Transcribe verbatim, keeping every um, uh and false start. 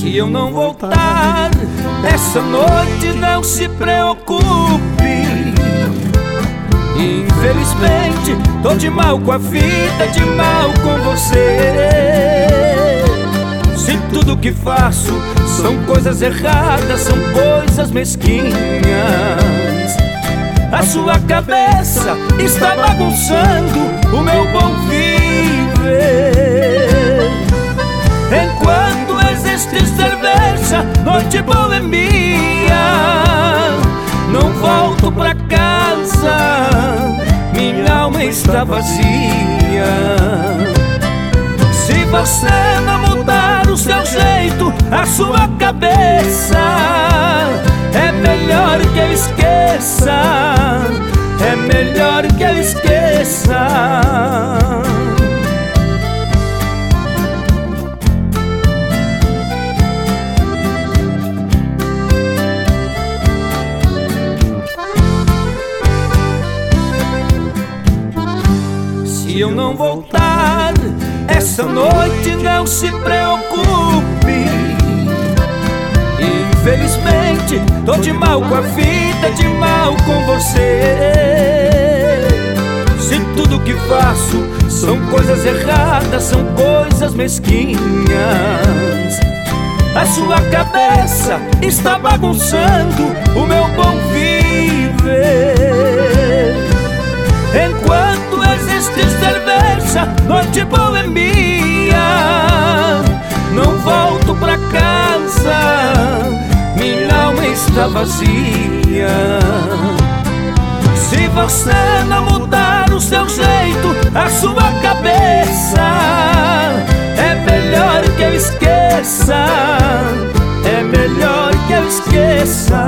Se eu não voltar essa noite, não se preocupe. Infelizmente, tô de mal com a vida, de mal com você. Se tudo que faço são coisas erradas, são coisas mesquinhas, a sua cabeça está bagunçando o meu bom viver. Enquanto existe cerveja, noite boemia, não volto pra casa, minha alma está vazia. Se você não mudar o seu jeito, a sua cabeça, é melhor que eu esqueça, é melhor que eu esqueça. Se eu não voltar essa noite, não se preocupe. Infelizmente, tô de mal com a vida, de mal com você. Se tudo que faço são coisas erradas, são coisas mesquinhas, a sua cabeça está bagunçando o meu bom viver. Enquanto existe cerveja, noite boemia, não volto pra casa, minha alma está vazia. Se você não mudar o seu jeito, a sua cabeça, é melhor que eu esqueça, é melhor que eu esqueça.